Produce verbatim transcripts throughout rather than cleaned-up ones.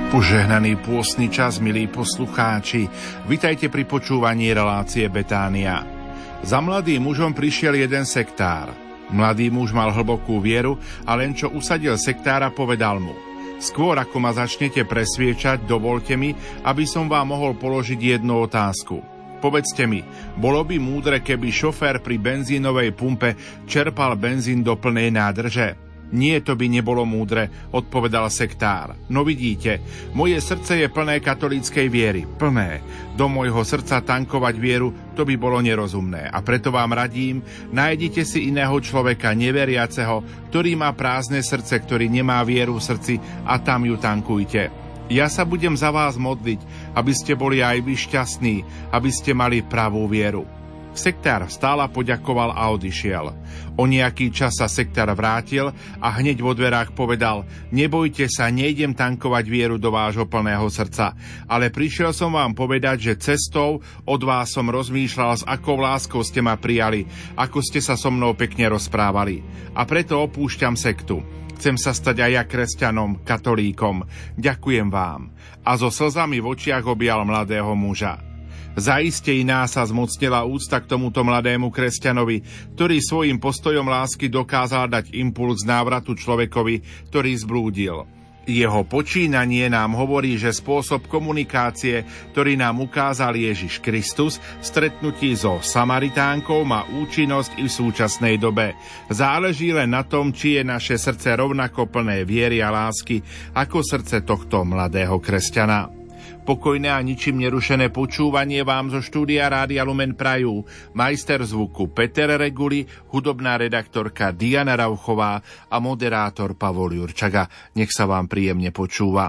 Požehnaný pôstny čas, milí poslucháči, vitajte pri počúvaní relácie Betánia. Za mladým mužom prišiel jeden sektár. Mladý muž mal hlbokú vieru a len čo usadil sektára, povedal mu: skôr ako ma začnete presviečať, dovolte mi, aby som vám mohol položiť jednu otázku. Povedzte mi, bolo by múdre, keby šofér pri benzínovej pumpe čerpal benzín do plnej nádrže? Nie, to by nebolo múdre, odpovedal sektár. No vidíte, moje srdce je plné katolíckej viery, plné. Do môjho srdca tankovať vieru, to by bolo nerozumné. A preto vám radím, nájdite si iného človeka, neveriaceho, ktorý má prázdne srdce, ktorý nemá vieru v srdci, a tam ju tankujte. Ja sa budem za vás modliť, aby ste boli aj vy šťastní, aby ste mali pravú vieru. Sektár vstal a poďakoval a odišiel. O nejaký čas sa sektár vrátil a hneď vo dverách povedal: nebojte sa, nejdem tankovať vieru do vášho plného srdca, ale prišiel som vám povedať, že cestou od vás som rozmýšľal, s akou láskou ste ma prijali, ako ste sa so mnou pekne rozprávali. A preto opúšťam sektu. Chcem sa stať aj ja kresťanom, katolíkom. Ďakujem vám. A so slzami v očiach objal mladého muža. Zaiste i nás sa zmocnila úcta k tomuto mladému kresťanovi, ktorý svojim postojom lásky dokázal dať impuls návratu človekovi, ktorý zblúdil. Jeho počínanie nám hovorí, že spôsob komunikácie, ktorý nám ukázal Ježiš Kristus v stretnutí so Samaritánkou, má účinnosť i v súčasnej dobe. Záleží len na tom, či je naše srdce rovnako plné viery a lásky ako srdce tohto mladého kresťana. Pokojné a ničím nerušené počúvanie vám zo štúdia Rádia Lumen prajú majster zvuku Peter Reguli, hudobná redaktorka Diana Rauchová a moderátor Pavol Jurčaga. Nech sa vám príjemne počúva.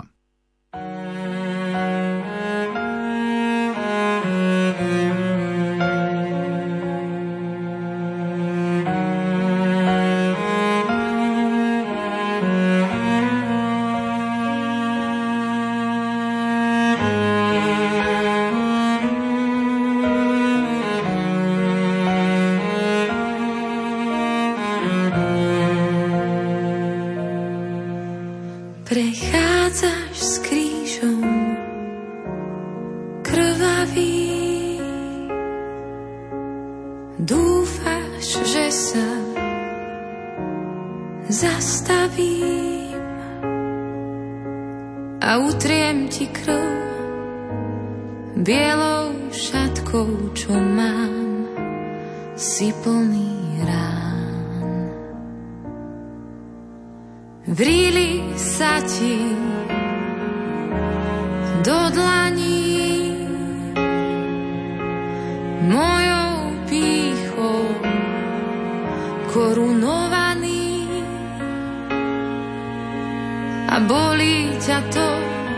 Prechádzaš s krížom krvavý, dúfaš, že sa zastavím a utriem ti krv bielou šatkou, čo mám, si plný rán. Vrili sa ti do dlaní mojou pýchou korunovaný a bolí ťa to,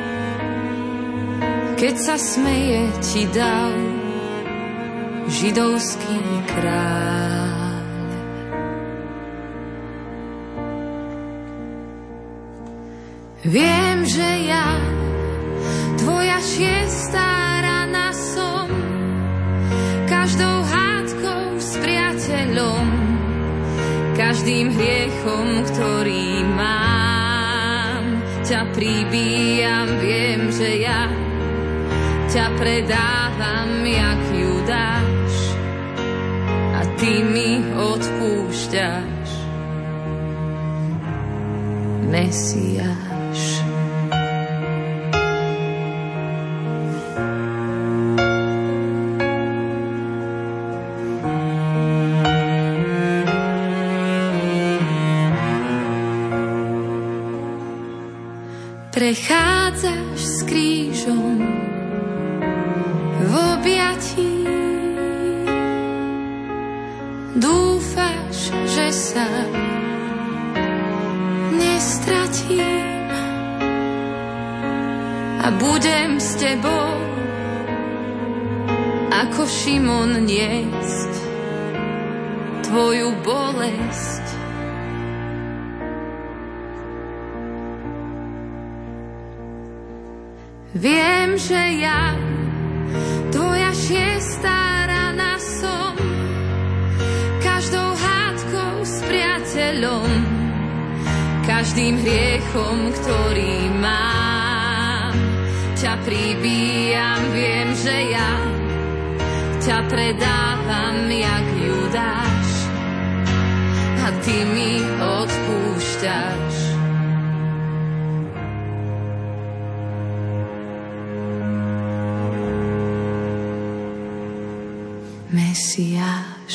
keď sa smeje ti dav židovský kráľ. Viem, že ja, tvoja šiestá rana som, každou hádkou s priateľom, každým hriechom, ktorý mám, ťa pribíjam. Viem, že ja ťa predávam jak Judáš a ty mi odpúšťaš, Mesiáš. Prechádzaš s krížom v objatí, dúfaš, že sa nestratím a budem s tebou ako Šimon niesť tvoju bolesť. Viem, že ja, tvoja šiestá rana som, každou hádkou s priateľom, každým hriechom, ktorý mám, pribíjam, viem, že ja ťa predávam jak Judáš a ty mi odpúšťaš. Mesiáš.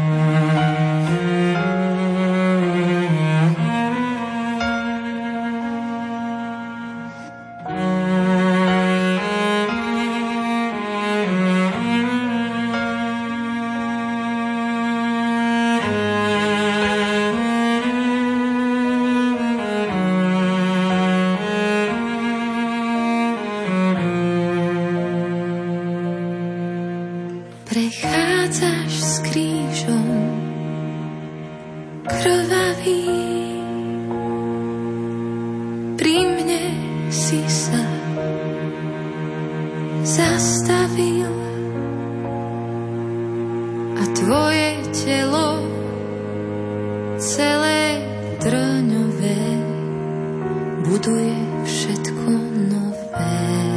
Prechádzaš s krížom krvavý, pri mne si sa zastavil a tvoje telo celé trňové buduje všetko nové.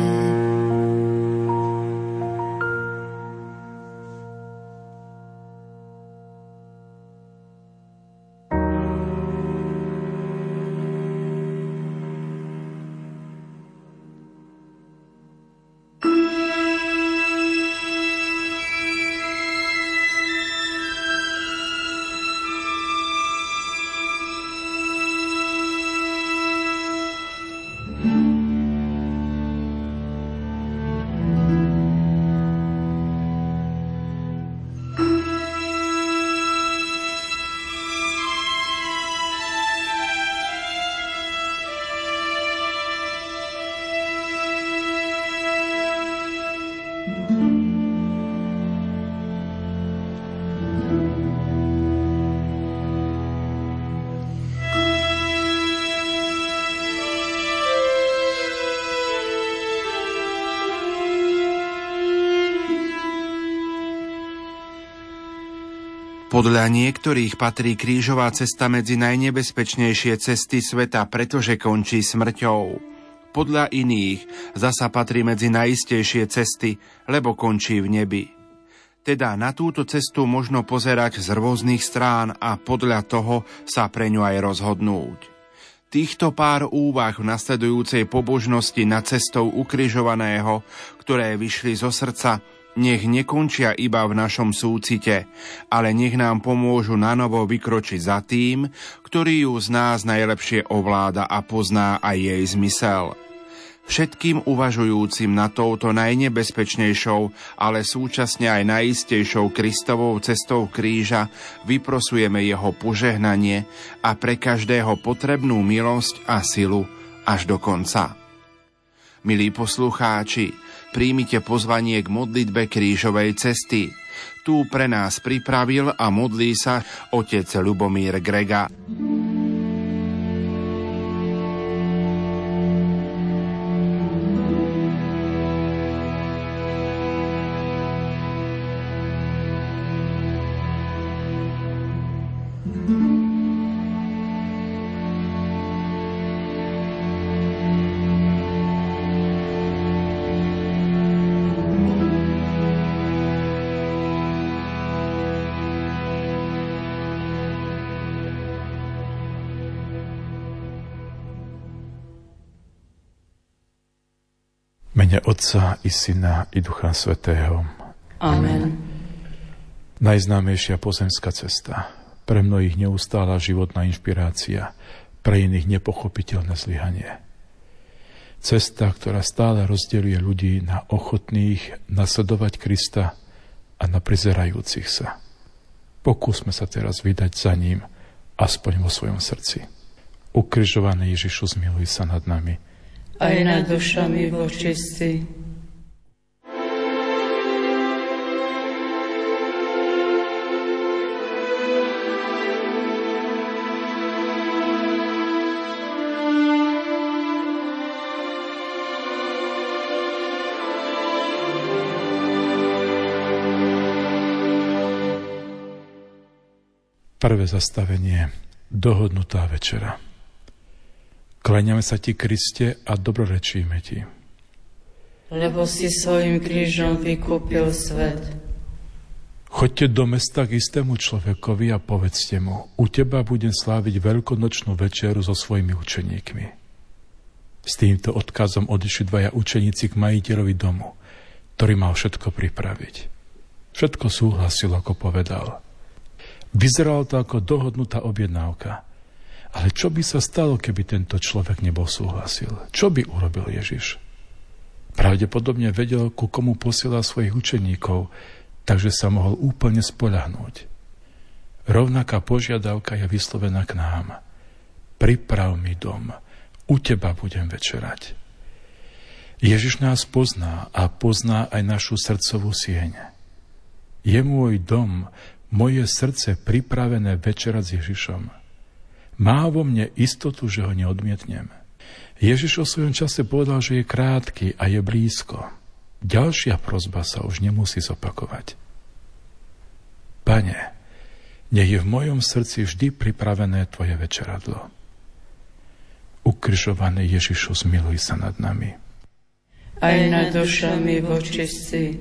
Podľa niektorých patrí krížová cesta medzi najnebezpečnejšie cesty sveta, pretože končí smrťou. Podľa iných zasa patrí medzi najistejšie cesty, lebo končí v nebi. Teda na túto cestu možno pozerať z rôznych strán a podľa toho sa pre ňu aj rozhodnúť. Týchto pár úvah v nasledujúcej pobožnosti nad cestou ukrižovaného, ktoré vyšli zo srdca, nech nekončia iba v našom súcite, ale nech nám pomôžu nanovo vykročiť za tým, ktorý ju z nás najlepšie ovláda a pozná aj jej zmysel. Všetkým uvažujúcim na touto najnebezpečnejšou, ale súčasne aj najistejšou Kristovou cestou kríža vyprosujeme jeho požehnanie a pre každého potrebnú milosť a silu až do konca. Milí poslucháči, príjmite pozvanie k modlitbe krížovej cesty. Tu pre nás pripravil a modlí sa otec Ľubomír Grega. Mene Otca i Syna i Ducha Svätého. Amen. Najznámejšia pozemská cesta, pre mnohých neustála životná inšpirácia, pre iných nepochopiteľné zlyhanie. Cesta, ktorá stále rozdeľuje ľudí na ochotných nasledovať Krista a na prizerajúcich sa. Pokúsme sa teraz vydať za ním, aspoň vo svojom srdci. Ukrižovaný Ježišu, zmiluj sa nad nami. Aj nad dušami vočistí. Prvé zastavenie, dohodnutá večera. Kláňame sa ti, Kriste, a dobrorečíme ti. lebo si svojim krížom vykúpil svet. Choďte do mesta k istému človekovi a povedzte mu, u teba budem sláviť veľkonočnú večeru so svojimi učeníkmi. S týmto odkazom odišli dvaja učeníci k majiteľovi domu, ktorý mal všetko pripraviť. Všetko súhlasil, ako povedal. Vyzeralo to ako dohodnutá objednávka. Ale čo by sa stalo, keby tento človek nebol súhlasil? Čo by urobil Ježiš? Pravdepodobne vedel, ku komu posiela svojich učeníkov, takže sa mohol úplne spoľahnúť. Rovnaká požiadavka je vyslovená k nám. Priprav mi dom, u teba budem večerať. Ježiš nás pozná a pozná aj našu srdcovú sieň. Je môj dom, moje srdce pripravené večerať s Ježišom. Má vo mne istotu, že ho neodmietnem. Ježiš o svojom čase povedal, že je krátky a je blízko. Ďalšia prosba sa už nemusí zopakovať. Pane, nech je v mojom srdci vždy pripravené tvoje večeradlo. Ukrižovaný Ježišu, zmiluj sa nad nami. Aj nad dušami vočistí.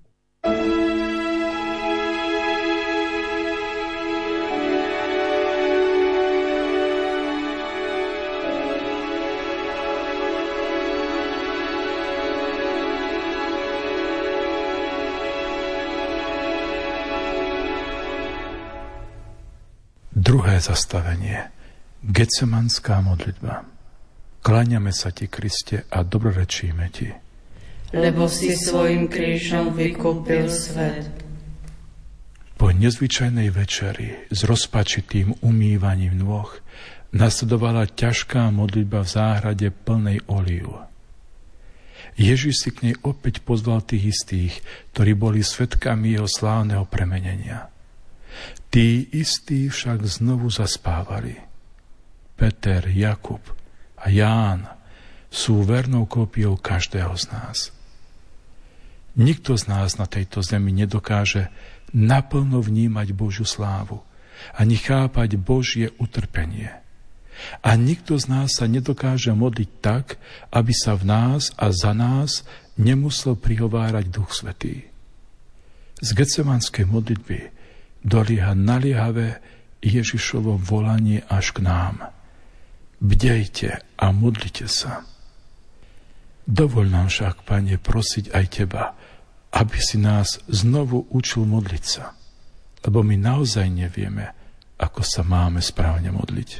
Druhé zastavenie. Getsemanská modlitba. Kláňame sa ti, Kriste, a dobrorečíme ti. Lebo si svojim krížom vykúpil svet. Po nezvyčajnej večeri s rozpačitým umývaním nôh nasledovala ťažká modlitba v záhrade plnej olív. Ježiš si k nej opäť pozval tých istých, ktorí boli svedkami jeho slávneho premenenia. Tí istí však znovu zaspávali. Peter, Jakub a Ján sú vernou kópiou každého z nás. Nikto z nás na tejto zemi nedokáže naplno vnímať Božiu slávu ani chápať Božie utrpenie. A nikto z nás sa nedokáže modliť tak, aby sa v nás a za nás nemusel prihovárať Duch Svätý. Z getsemanskej modlitby dolieha naliehavé Ježišovo volanie až k nám. Bdejte a modlite sa. Dovoľ nám však, Pane, prosiť aj Teba, aby si nás znovu učil modliť sa, lebo my naozaj nevieme, ako sa máme správne modliť.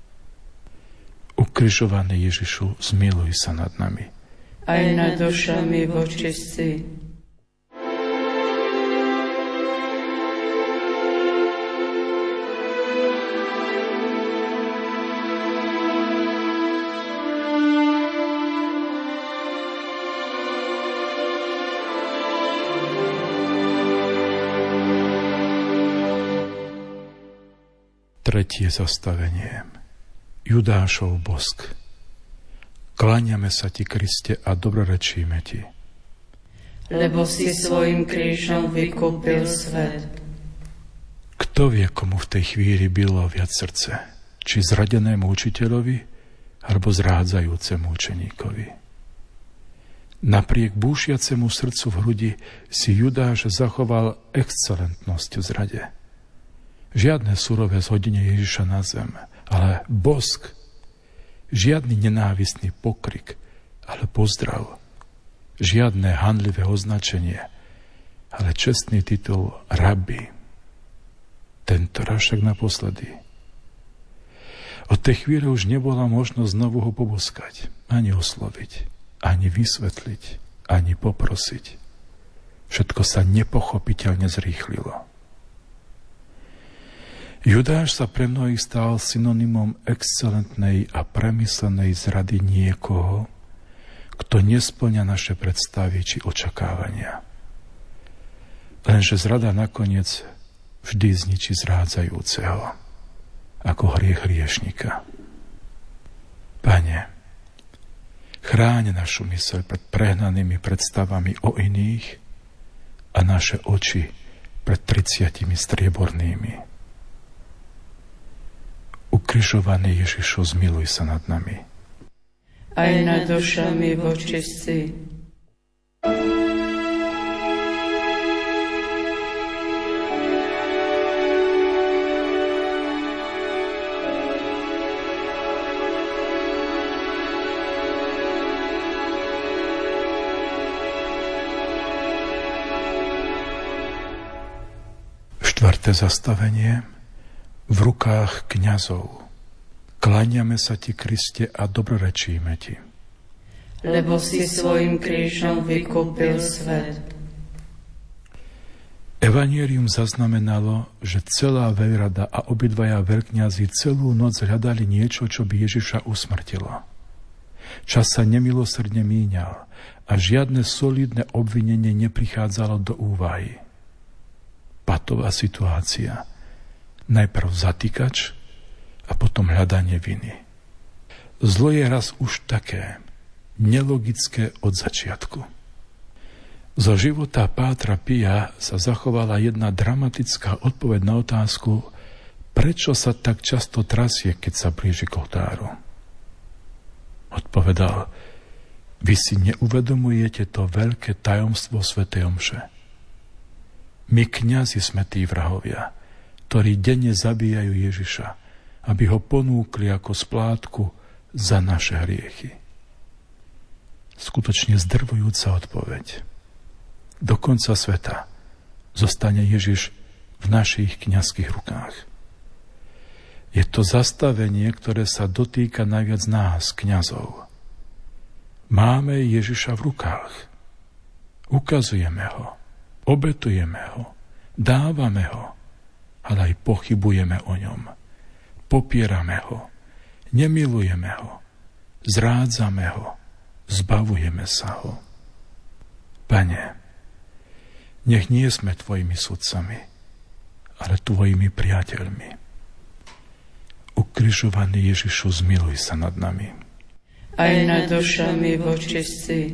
Ukrižovaný Ježišu, zmiluj sa nad nami. Aj nad dušami vočistí. Tretie zastavenie. Judášov bosk. Kláňame sa ti, Kriste, a dobrorečíme ti. Lebo si svojim krížom vykúpil svet. Kto vie, komu v tej chvíli bylo viac srdce? Či zradenému učiteľovi, alebo zrádzajúcemu učeníkovi? Napriek búšiacemu srdcu v hrudi si Judáš zachoval excelentnosť v zrade. Žiadne surové zhodenie Ježiša na zem, ale bosk. Žiadny nenávistný pokrik, ale pozdrav. Žiadne hanlivé označenie, ale čestný titul rabi. Tento raz však naposledy. Od tej chvíle už nebola možnosť znovu ho poboskať, ani osloviť, ani vysvetliť, ani poprosiť. Všetko sa nepochopiteľne zrýchlilo. Judáš sa pre mnohých stal synonymom excelentnej a premyslenej zrady niekoho, kto nesplňa naše predstavy či očakávania. Lenže zrada nakoniec vždy zničí zrádzajúceho, ako hriech hriešnika. Pane, chráň našu myseľ pred prehnanými predstavami o iných a naše oči pred tridsiatimi striebornými. Ukrižovaný Ježišu, zmiluj sa nad nami. Aj nad dušami vočistí. Piaté zastavenie. V rukách kňazov. Kláňame sa ti, Kriste, a dobrorečíme ti. Lebo si svojim krížom vykúpil svet. Evangelium zaznamenalo, že celá veľrada a obidvaja veľkňazi celú noc hľadali niečo, čo by Ježiša usmrtilo. Čas sa nemilosrdne míňal a žiadne solidné obvinenie neprichádzalo do úvahy. Patová situácia. Najprv zatýkač a potom hľadanie viny. Zlo je raz už také nelogické od začiatku. Zo života Pátra Pia sa zachovala jedna dramatická odpoveď na otázku, prečo sa tak často trasie, keď sa blíži k oltáru. Odpovedal: vy si neuvedomujete to veľké tajomstvo svätej omše. My, kňazi, sme tí vrahovia, ktorí denne zabíjajú Ježiša, aby ho ponúkli ako splátku za naše hriechy. Skutočne zdrvujúca odpoveď. Do konca sveta zostane Ježiš v našich kňazských rukách. Je to zastavenie, ktoré sa dotýka najviac nás, kňazov. Máme Ježiša v rukách. Ukazujeme ho, obetujeme ho, dávame ho, ale aj pochybujeme o ňom. Popierame ho, nemilujeme ho, zrádzame ho, zbavujeme sa ho. Pane, nech nie sme tvojimi sudcami, ale tvojimi priateľmi. Ukrižovaný Ježišu, zmiluj sa nad nami. Aj nad dušami vočistí.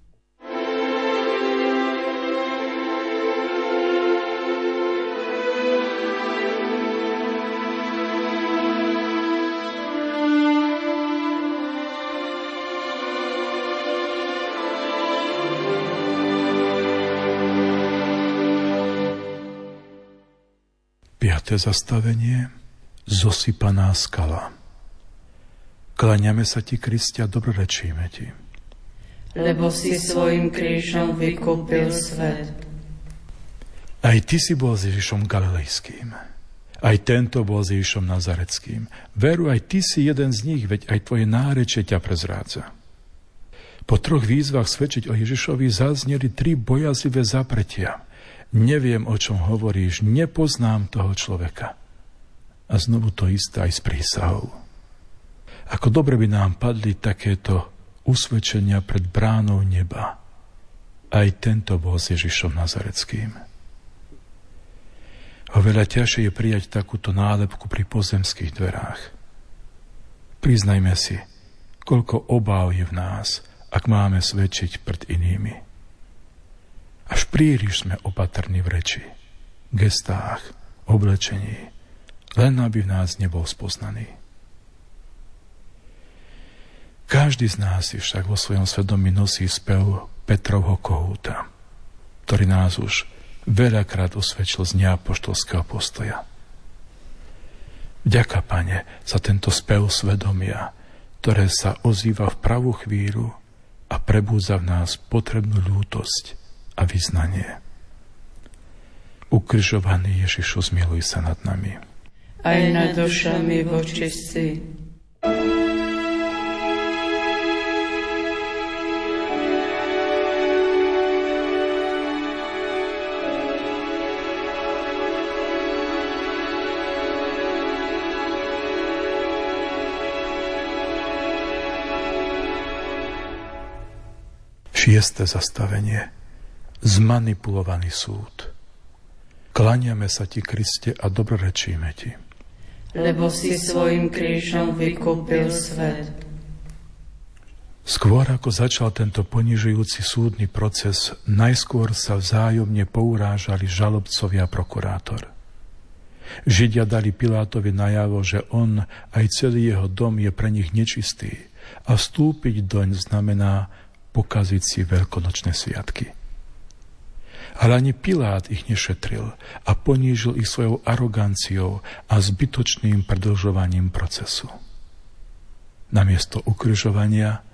Piaté zastavenie. Zosypaná skala. Kláňame sa ti, Kriste, a dobrorečíme ti. Lebo si svojim krížom vykúpil svet. Aj ty si bol s Ježišom Galilejským. Aj tento bol s Ježišom Nazareckým. Veru, aj ty si jeden z nich, veď aj tvoje nárečie ťa prezrádza. Po troch výzvach svedčiť o Ježišovi zazneli tri bojazlivé zapretia. Neviem, o čom hovoríš, nepoznám toho človeka. A znovu to isté aj s prísahou. Ako dobre by nám padli takéto usvedčenia pred bránou neba. Aj tento bol s Ježišom Nazareckým. Oveľa ťažšie je prijať takúto nálepku pri pozemských dverách. Priznajme si, koľko obáv je v nás, ak máme svedčiť pred inými. Až príliš sme opatrní v reči, gestách, oblečení, len aby v nás nebol spoznaný. Každý z nás si však vo svojom svedomí nosí spev Petrovho kohúta, ktorý nás už veľakrát osvedčil z neapoštolského postoja. Vďaka, Pane, za tento spev svedomia, ktoré sa ozýva v pravú chvíľu a prebúdza v nás potrebnú ľútosť a vyznanie. Ukrižovaný Ježišu, zmiluj sa nad nami. Aj nad dušami vočistí. Šieste zastavenie. Zmanipulovaný súd. Kláňame sa ti, Kriste, a dobrorečíme ti. Lebo si svojim krížom vykúpil svet. Skôr ako začal tento ponižujúci súdny proces, najskôr sa vzájomne pourážali žalobcovia a prokurátor. Židia dali Pilátovi najavo, že on aj celý jeho dom je pre nich nečistý a vstúpiť doň znamená pokaziť si veľkonočné sviatky. Ale ani Pilát ich nešetril a ponížil ich svojou aroganciou a zbytočným predĺžovaním procesu. Namiesto ukrižovania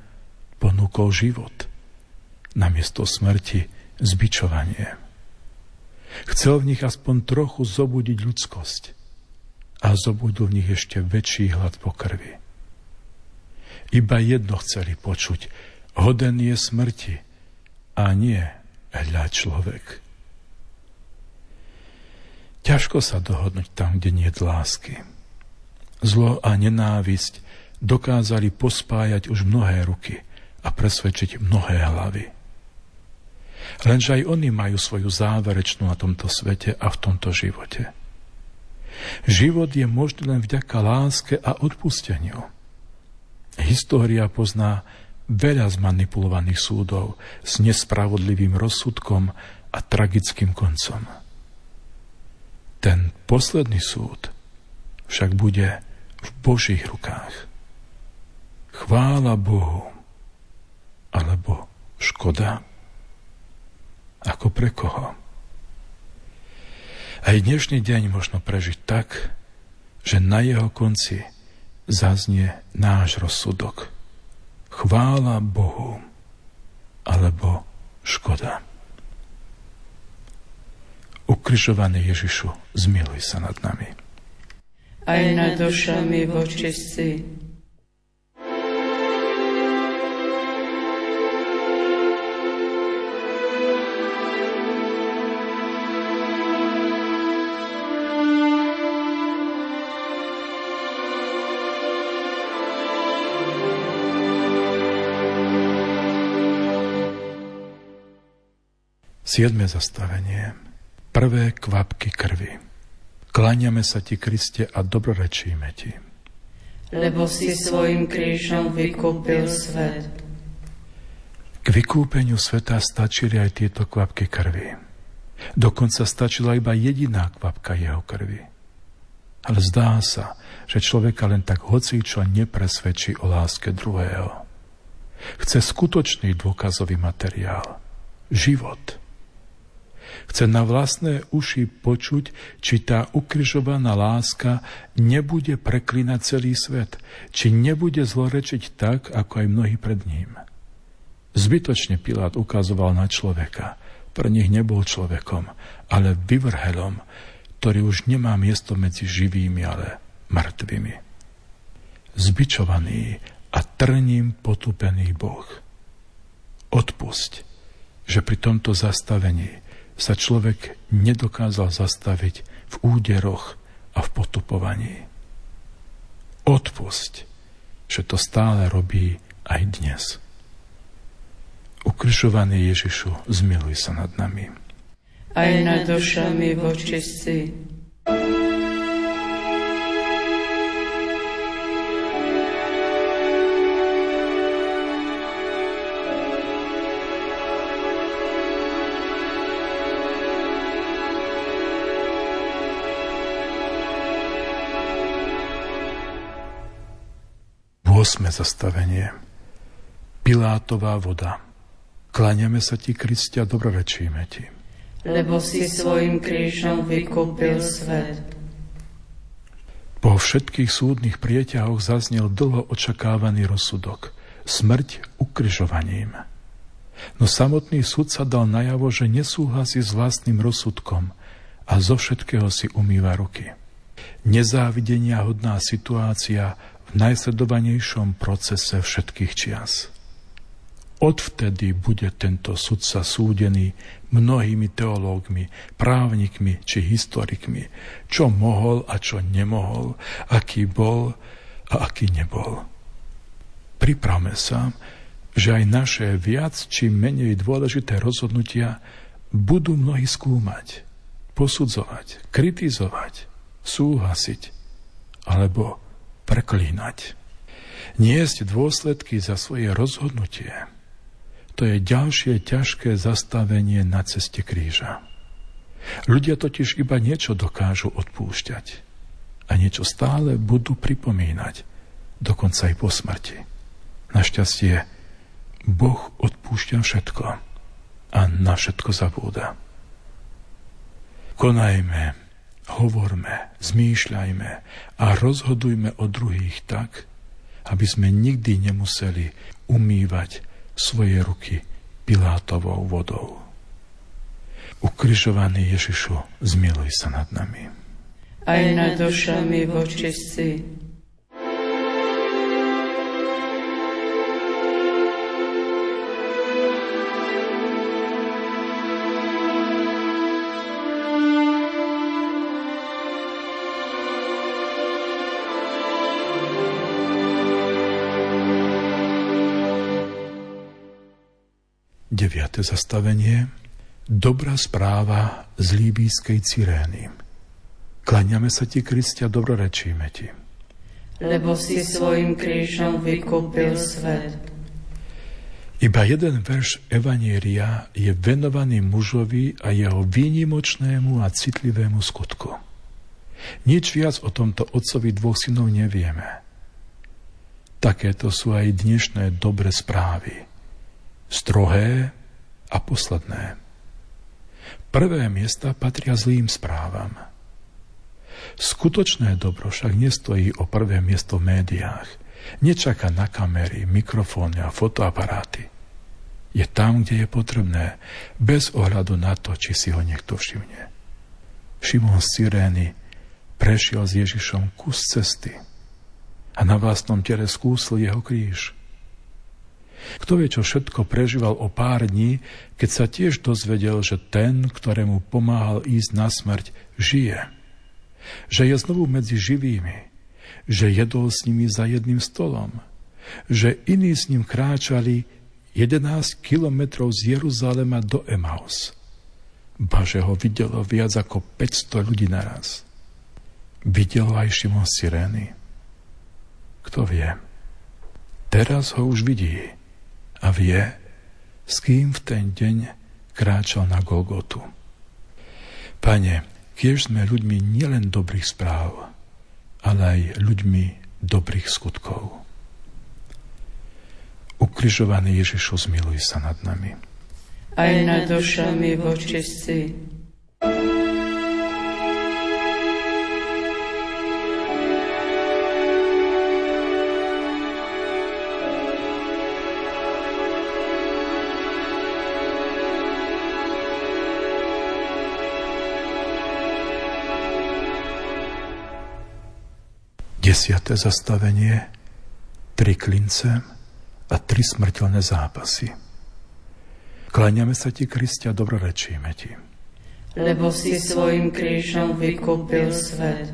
ponúkol život, namiesto smrti zbičovanie. Chcel v nich aspoň trochu zobudiť ľudskosť a zobudil v nich ešte väčší hlad po krvi. Iba jedno chceli počuť: hoden je smrti, a nie hľa človek. Ťažko sa dohodnúť tam, kde nie je lásky. Zlo a nenávisť dokázali pospájať už mnohé ruky a presvedčiť mnohé hlavy. Lenže aj oni majú svoju záverečnú na tomto svete a v tomto živote. Život je možný len vďaka láske a odpusteniu. História pozná veľa zmanipulovaných súdov s nespravodlivým rozsudkom a tragickým koncom. Ten posledný súd však bude v Božích rukách. Chvála Bohu, alebo škoda? Ako pre koho? Aj dnešný deň možno prežiť tak, že na jeho konci zaznie náš rozsudok. Chvála Bohu, alebo škoda. Ukrižovaný Ježišu, zmiluj sa nad nami. Aj nad dušami vočistí. Siedme zastavenie. Prvé kvapky krvi. Kláňame sa ti, Kriste, a dobrorečíme ti. Lebo si svojim krížom vykúpil svet. K vykúpeniu sveta stačili aj tieto kvapky krvi. Dokonca stačila iba jediná kvapka jeho krvi. Ale zdá sa, že človeka len tak hocičo nepresvedčí o láske druhého. Chce skutočný dôkazový materiál. Život. Chce na vlastné uši počuť, či tá ukrižovaná láska nebude preklínať celý svet, či nebude zlorečiť tak, ako aj mnohí pred ním. Zbytočne Pilát ukazoval na človeka. Pre nich nebol človekom, ale vyvrhelom, ktorý už nemá miesto medzi živými, ale mŕtvými. Zbičovaný a trním potúpený Boh. Odpusť, že pri tomto zastavení sa človek nedokázal zastaviť v úderoch a v potupovaní. Odpusť, že to stále robí aj dnes. Ukrižovaný Ježišu, zmiluj sa nad nami. Aj nad dušami vočistí. Osme zastavenie. Pilátová voda. Kláňame sa ti, Kriste, a dobrorečíme ti. Lebo si svojim krížom vykúpil svet. Po všetkých súdnych prieťahoch zaznel dlho očakávaný rozsudok. Smrť ukrižovaním. No samotný súd sa dal najavo, že nesúhlasí s vlastným rozsudkom a zo všetkého si umýva ruky. Nezávidenia hodná situácia v najsledovanejšom procese všetkých čias. Odvtedy bude tento sudca súdený mnohými teológmi, právnikmi či historikmi, čo mohol a čo nemohol, aký bol a aký nebol. Pripravme sa, že aj naše viac či menej dôležité rozhodnutia budú mnohí skúmať, posudzovať, kritizovať, súhlasiť alebo preklínať. Niesť dôsledky za svoje rozhodnutie, to je ďalšie ťažké zastavenie na ceste kríža. Ľudia totiž iba niečo dokážu odpúšťať a niečo stále budú pripomínať, dokonca aj po smrti. Našťastie, Boh odpúšťa všetko a na všetko zabúda. Konajme, hovorme, zmýšľajme a rozhodujme o druhých tak, aby sme nikdy nemuseli umývať svoje ruky Pilátovou vodou. Ukrižovaný Ježišu, zmiluj sa nad nami. Aj nad dušami vočistí. Deviate zastavenie. Dobrá správa z líbyjskej Cyrény. Kláňame sa ti, Kristia, dobrorečíme ti. Lebo si svojim krížom vykúpil svet. Iba jeden verš Evanielia je venovaný mužovi a jeho výnimočnému a citlivému skutku. Nič viac o tomto otcovi dvoch synov nevieme. Takéto sú aj dnešné dobré správy. Strohé a posledné. Prvé miesta patria zlým správam. Skutočné dobro však nestojí o prvé miesto v médiách. Nečaká na kamery, mikrofóny a fotoaparáty. Je tam, kde je potrebné, bez ohľadu na to, či si ho niekto všimne. Šimon z Cyrény prešiel s Ježišom kus cesty a na vlastnom tele skúsil jeho kríž. Kto vie, čo všetko prežíval o pár dní, keď sa tiež dozvedel, že ten, ktorému pomáhal ísť na smrť, žije. Že je znovu medzi živými, že jedol s nimi za jedným stolom, že iní s ním kráčali jedenásť kilometrov z Jeruzalema do Emaus. Ba, že ho videlo viac ako päťsto ľudí naraz. Videl aj Šimon z Cyrény. Kto vie? Teraz ho už vidí a vie, s kým v ten deň kráčal na Golgotu. Pane, kiež sme ľuďmi nielen dobrých správ, ale aj ľuďmi dobrých skutkov. Ukrižovaný Ježišu, zmiluj sa nad nami. Aj nad dušami vočistí. Desiate zastavenie, tri klince a tri smrteľné zápasy. Kláňame sa ti, Kristia, dobrorečíme ti. Lebo si svojim krížom vykúpil svet.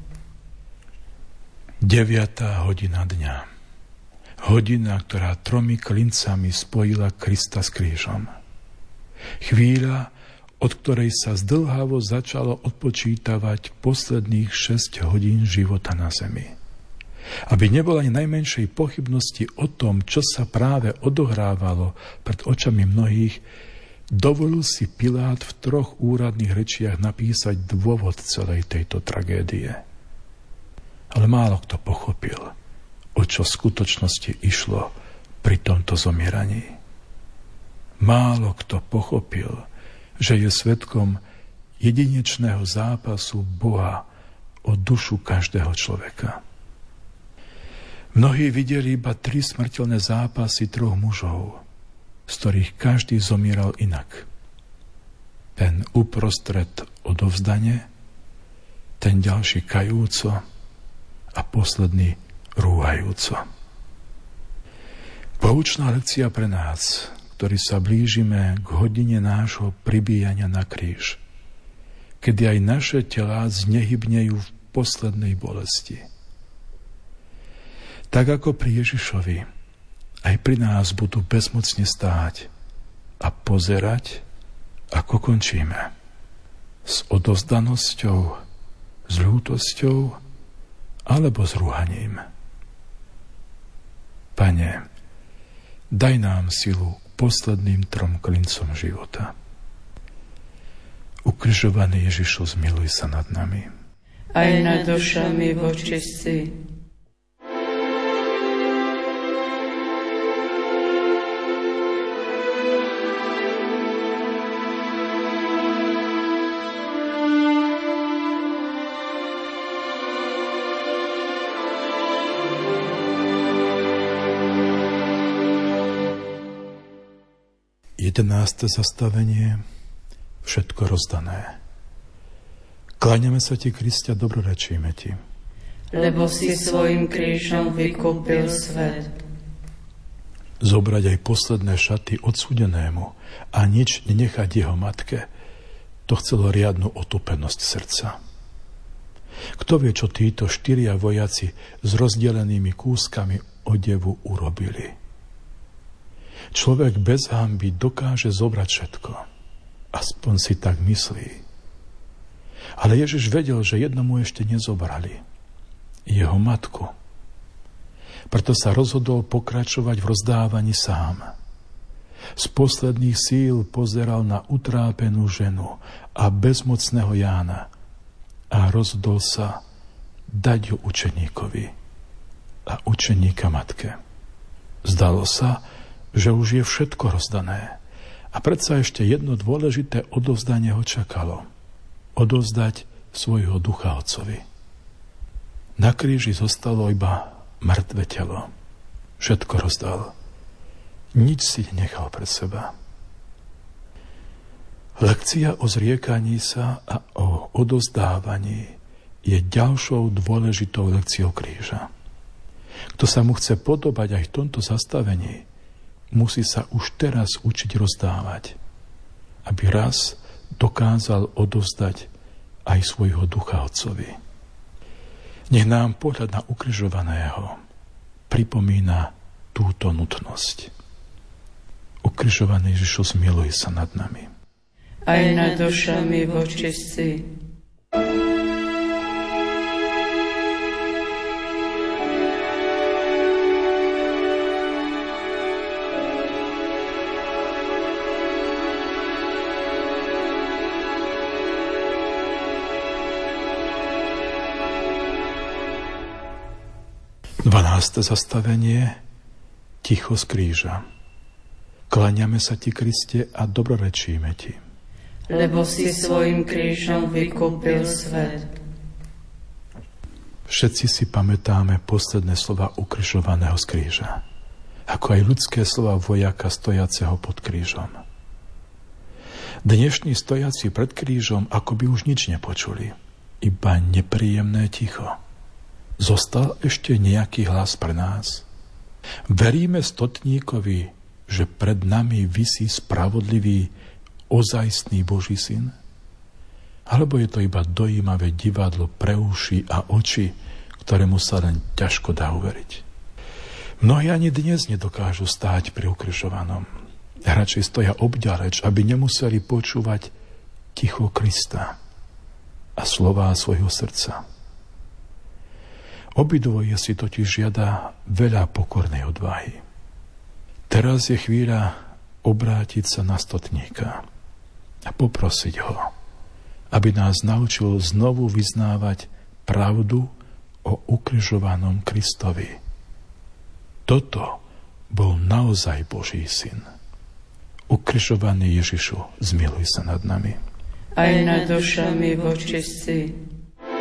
Deviatá hodina dňa. Hodina, ktorá tromi klincami spojila Krista s krížom. Chvíľa, od ktorej sa zdĺhavo začalo odpočítavať posledných šesť hodín života na zemi. Aby nebola ani najmenšej pochybnosti o tom, čo sa práve odohrávalo pred očami mnohých, dovolil si Pilát v troch úradných rečiach napísať dôvod celej tejto tragédie. Ale málo kto pochopil, o čo v skutočnosti išlo pri tomto zomieraní. Málo kto pochopil, že je svedkom jedinečného zápasu Boha o dušu každého človeka. Mnohí videli iba tri smrteľné zápasy troch mužov, z ktorých každý zomieral inak. Ten uprostred odovzdane, ten ďalší kajúco a posledný rúhajúco. Poučná lekcia pre nás, ktorí sa blížime k hodine nášho pribíjania na kríž, kedy aj naše telá znehybnejú v poslednej bolesti. Tak ako pri Ježišovi, aj pri nás budú bezmocne stáť a pozerať, ako končíme. S odovzdanosťou, s ľútosťou alebo s rúhaním. Pane, daj nám silu posledným trom klincom života. Ukrižovaný Ježišu, zmiluj sa nad nami. Aj nad dušami vočistí. Jedenáste zastavenie, všetko rozdané. Kláňame sa ti, Kriste, a dobrorečíme ti. Lebo si svojim krížom vykúpil svet. Zobrať aj posledné šaty odsúdenému a nič nenechať jeho matke, to chcelo riadnu otupenosť srdca. Kto vie, čo títo štyria vojaci s rozdelenými kúskami odevu urobili? Človek bez hanby dokáže zobrať všetko. Aspoň si tak myslí. Ale Ježiš vedel, že jednomu ešte nezobrali. Jeho matku. Preto sa rozhodol pokračovať v rozdávaní sám. Z posledných síl pozeral na utrápenú ženu a bezmocného Jána a rozhodol sa dať ju učeníkovi a učeníka matke. Zdalo sa, že už je všetko rozdané a predsa ešte jedno dôležité odovzdanie ho čakalo. Odovzdať svojho ducha Otcovi. Na kríži zostalo iba mŕtve telo. Všetko rozdal. Nič si nechal pre seba. Lekcia o zriekaní sa a o odovzdávaní je ďalšou dôležitou lekciou kríža. Kto sa mu chce podobať aj v tomto zastavení, musí sa už teraz učiť rozdávať, aby raz dokázal odovzdať aj svojho ducha Otcovi. Nech nám pohľad na ukrižovaného pripomína túto nutnosť. Ukrižovaný Ježišu, zmiluj sa nad nami. Aj nad dušami vočistí. dvanáste zastavenie. Ticho z kríža. Kláňame sa ti, Kriste, a dobrorečíme ti. Lebo si svojim krížom vykúpil svet. Všetci si pamätáme posledné slova ukrižovaného z kríža, ako aj ľudské slova vojaka stojaceho pod krížom. Dnešní stojaci pred krížom akoby už nič nepočuli, iba nepríjemné ticho. Zostal ešte nejaký hlas pre nás? Veríme stotníkovi, že pred nami visí spravodlivý, ozajstný Boží syn? Alebo je to iba dojímavé divadlo pre uši a oči, ktorému sa len ťažko dá uveriť? Mnohí ani dnes nedokážu stáť pri ukrižovanom. Radšej stoja obďaleč, aby nemuseli počúvať ticho Krista a slová svojho srdca. Obidvoje si totiž žiada veľa pokornej odvahy. Teraz je chvíľa obrátiť sa na stotníka a poprosiť ho, aby nás naučil znovu vyznávať pravdu o ukrižovanom Kristovi. Toto bol naozaj Boží syn. Ukrižovaný Ježišu, zmiluj sa nad nami. Aj nad dušami vočistí.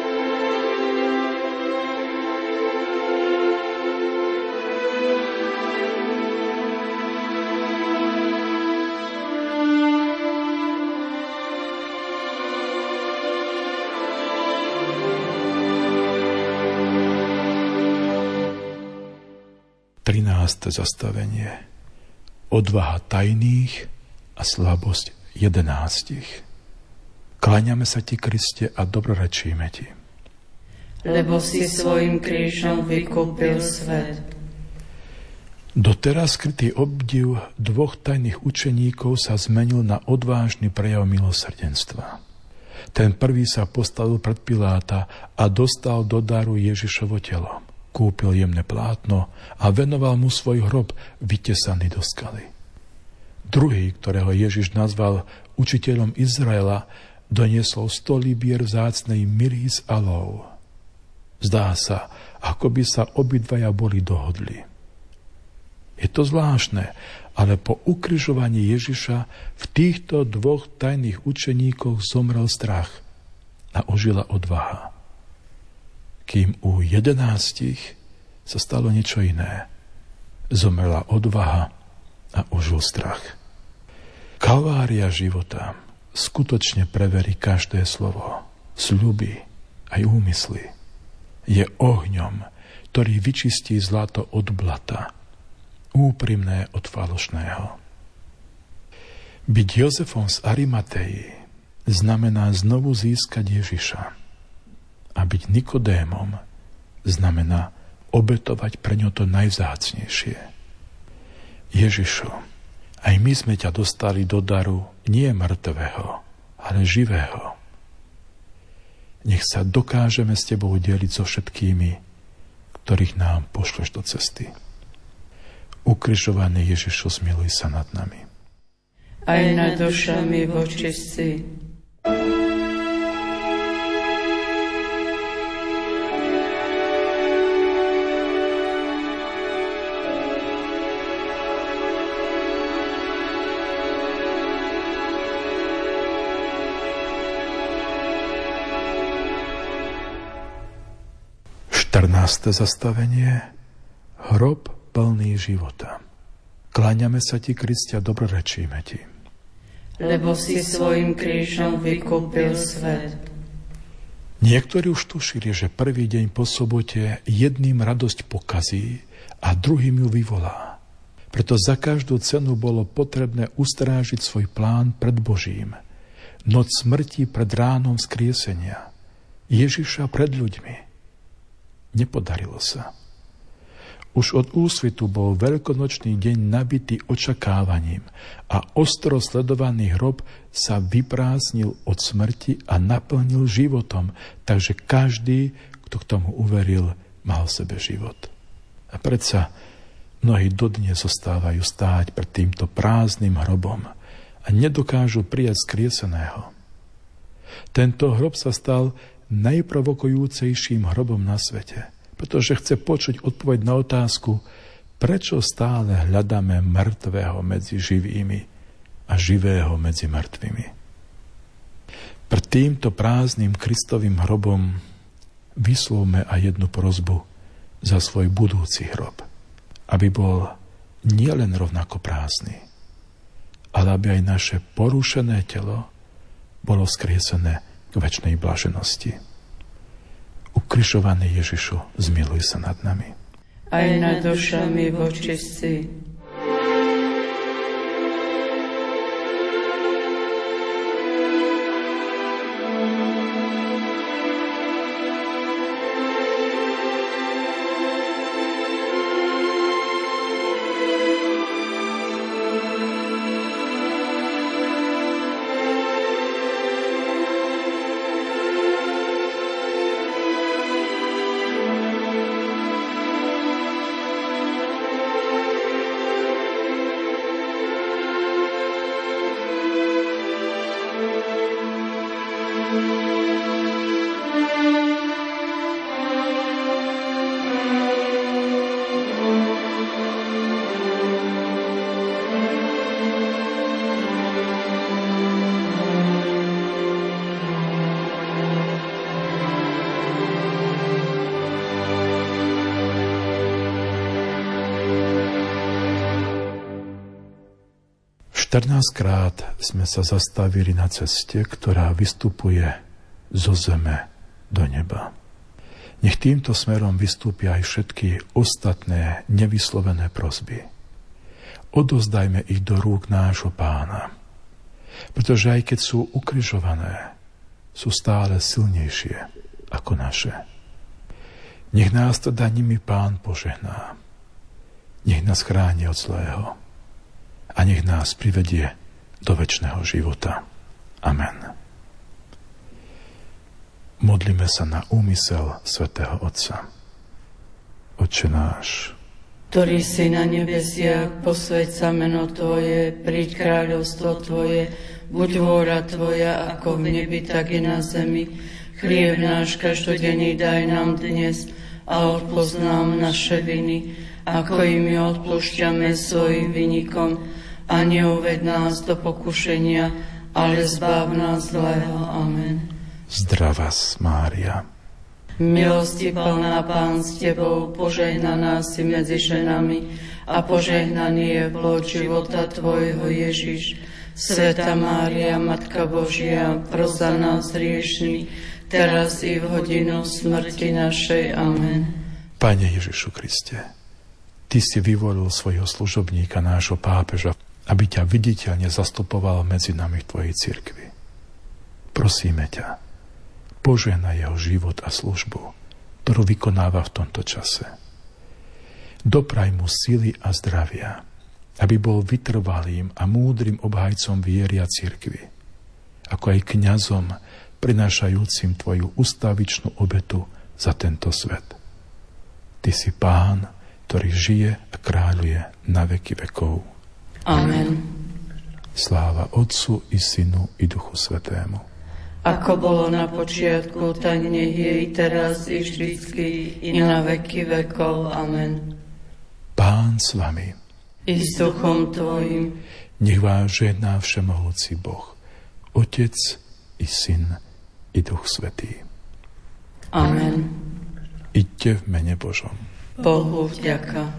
trináste zastavenie. Odvaha tajných a slabosť jedenástich. Kláňame sa ti, Kriste, a dobrorečíme ti. Lebo si svojim krížom vykúpil svet. Doteraz skrytý obdiv dvoch tajných učeníkov sa zmenil na odvážny prejav milosrdenstva. Ten prvý sa postavil pred Piláta a dostal do daru Ježišovo telo. Kúpil jemné plátno a venoval mu svoj hrob vytesaný do skaly. Druhý, ktorého Ježiš nazval učiteľom Izraela, doniesol sto libier vzácnej miry z alov. Zdá sa, ako by sa obidvaja boli dohodli. Je to zvláštne, ale po ukrižovaní Ježiša v týchto dvoch tajných učeníkoch zomrel strach a ožila odvaha. Kým u jedenástich sa stalo niečo iné. Zomrela odvaha a ožil strach. Kalvária života skutočne preverí každé slovo, sľuby aj úmysly. Je ohňom, ktorý vyčistí zlato od blata, úprimné od falošného. Byť Jozefom z Arimatei znamená znovu získať Ježiša. A byť Nikodémom znamená obetovať pre ňo to najvzácnejšie. Ježišu, aj my sme ťa dostali do daru nie mŕtvého, ale živého. Nech sa dokážeme s tebou deliť so všetkými, ktorých nám pošleš do cesty. Ukrižovaný Ježišu, zmiluj sa nad nami. Aj nad dušami vočistí. štrnáste zastavenie. Hrob plný života. Kláňame sa ti, Kristia, dobrorečíme ti. Lebo si svojim krížom vykúpil svet. Niektorí už tušili, že prvý deň po sobote jedným radosť pokazí a druhým ju vyvolá. Preto za každú cenu bolo potrebné ustrážiť svoj plán pred Božím. Noc smrti pred ránom vzkriesenia. Ježiša pred ľuďmi. Nepodarilo sa. Už od úsvitu bol veľkonočný deň nabitý očakávaním a ostro sledovaný hrob sa vyprázdnil od smrti a naplnil životom, takže každý, kto k tomu uveril, mal v sebe život. A predsa mnohí dodnes zostávajú stáť pred týmto prázdnym hrobom a nedokážu prijať skrieseného. Tento hrob sa stal najprovokujúcejším hrobom na svete, pretože chce počuť odpoveď na otázku, prečo stále hľadáme mŕtvého medzi živými a živého medzi mŕtvými. Pred týmto prázdnym Kristovým hrobom vyslovme aj jednu prosbu za svoj budúci hrob, aby bol nielen rovnako prázdny, ale aby aj naše porušené telo bolo vzkriesené k večnej blaženosti. Ukrižovaný Ježišu, zmiluj sa nad nami. Aj nad dušami vočistí. štrnásťkrát sme sa zastavili na ceste, ktorá vystupuje zo zeme do neba. Nech týmto smerom vystúpia aj všetky ostatné nevyslovené prosby. Odozdajme ich do rúk nášho Pána, pretože aj keď sú ukrižované, sú stále silnejšie ako naše. Nech nás teda nimi Pán požehná. Nech nás chráni od zlého a nech nás privedie do večného života. Amen. Modlíme sa na úmysel svätého Otca. Otče náš, ktorý si na nebesiach, posväť sa meno Tvoje, príď kráľovstvo Tvoje, buď vôľa Tvoja, ako v nebi, tak i na zemi. Chlieb náš každodenný daj nám dnes a odpusť nám naše viny, ako i my odpúšťame svojim vinníkom, a neuved nás do pokušenia, ale zbav nás zlého. Amen. Zdravá Mária, milosti plná, Pán s Tebou, požehnaná si medzi ženami a požehnaný je plod života Tvojho, Ježiš. Sveta Mária, Matka Božia, pros za nás hriešných, teraz i v hodinu smrti našej. Amen. Pane Ježišu Kriste, Ty si vyvolil svojho služobníka, nášho pápeža, aby ťa viditeľne zastupoval medzi nami v Tvojej cirkvi. Prosíme ťa, požehnaj jeho život a službu, ktorú vykonáva v tomto čase. Dopraj mu sily a zdravia, aby bol vytrvalým a múdrym obhajcom viery a cirkvi, ako aj kňazom prinášajúcim Tvoju ustavičnú obetu za tento svet. Ty si Pán, ktorý žije a kráľuje na veky vekov. Amen. Sláva Otcu i Synu i Duchu Svätému. Ako bolo na počiatku, tak nech je i teraz, i vždycky, i na veky vekov. Amen. Pán s vami. I s duchom tvojim. Nech vás žehná všemohúci Boh, Otec i Syn i Duch Svätý. Amen. Iďte v mene Božom. Bohu vďaka.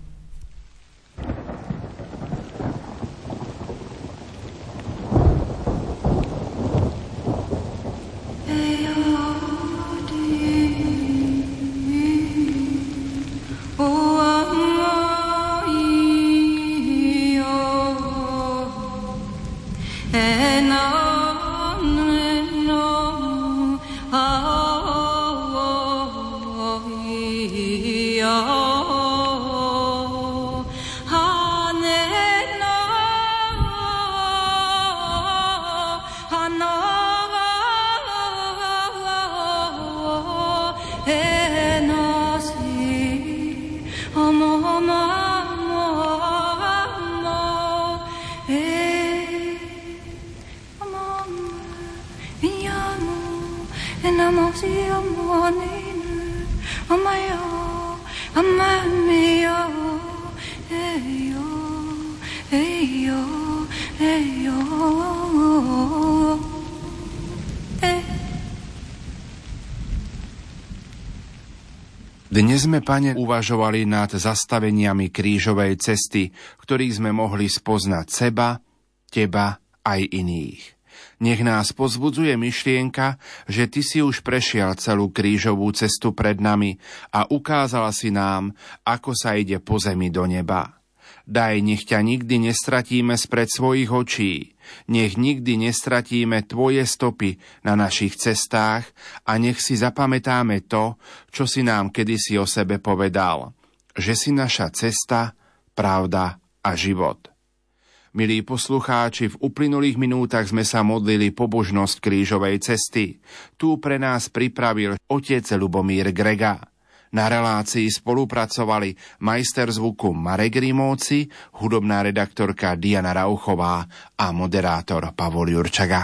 Dnes sme, Pane, uvažovali nad zastaveniami krížovej cesty, ktorých sme mohli spoznať seba, Teba aj iných. Nech nás povzbudzuje myšlienka, že Ty si už prešiel celú krížovú cestu pred nami a ukázala si nám, ako sa ide po zemi do neba. Daj, nech ťa nikdy nestratíme spred svojich očí, nech nikdy nestratíme Tvoje stopy na našich cestách a nech si zapamätáme to, čo si nám kedysi o sebe povedal, že si naša cesta, pravda a život. Milí poslucháči, v uplynulých minútach sme sa modlili pobožnosť krížovej cesty. Tu pre nás pripravil otec Ľubomír Grega. Na relácii spolupracovali majster zvuku Marek Rimóci, hudobná redaktorka Diana Rauchová a moderátor Pavol Jurčaga.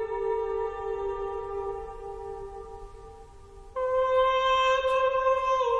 Oh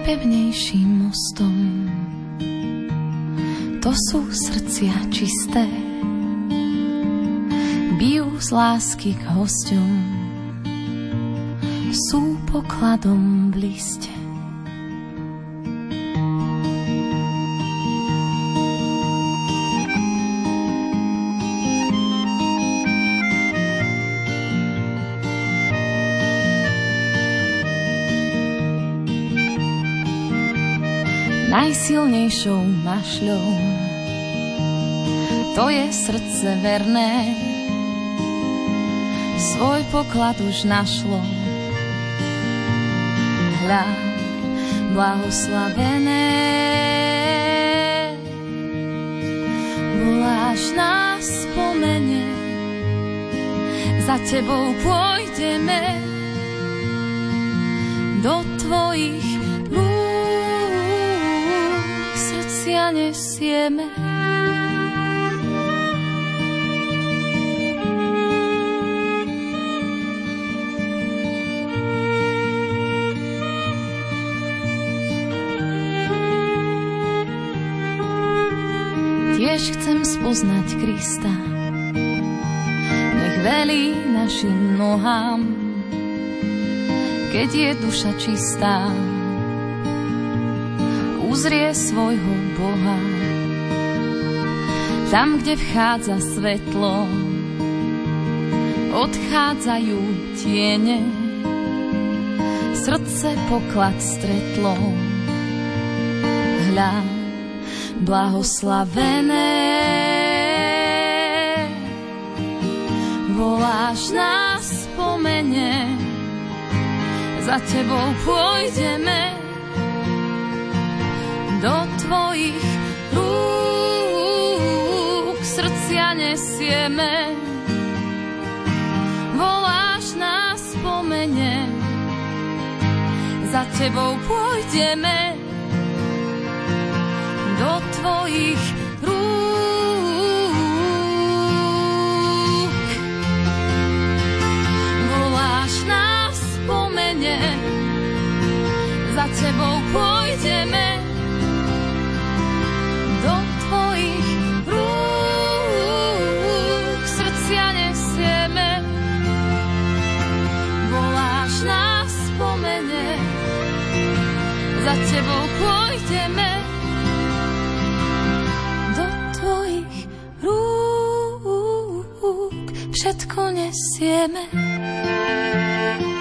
najpevnejším mostom. To sú srdcia čisté, bijú z lásky k hosťom, sú pokladom v liste. Najsilnejšou mašľou to je srdce verné, svoj poklad už našlo. Hľa, blahoslavené, voláš nás spomene, za tebou pôjdeme do tvojich srdcia nesieme. Tiež chcem spoznať Krista, nech velí našim nohám, keď je duša čistá, uzrie svojho Boha. Tam, kde vchádza svetlo, odchádzajú tiene, srdce poklad stretlo. Hľa, blahoslavené, voláš nás spomene, za tebou pôjdeme do tvojich rúk, srdcia nesieme. Voláš nás spomene, za tebou pôjdeme do tvojich rúk. Voláš nás spomene, za tebou pôjdeme do tvojich rúk, srdcia nesieme. Voláš nás spomene, za tebou pôjdeme do tvojich rúk, všetko nesieme.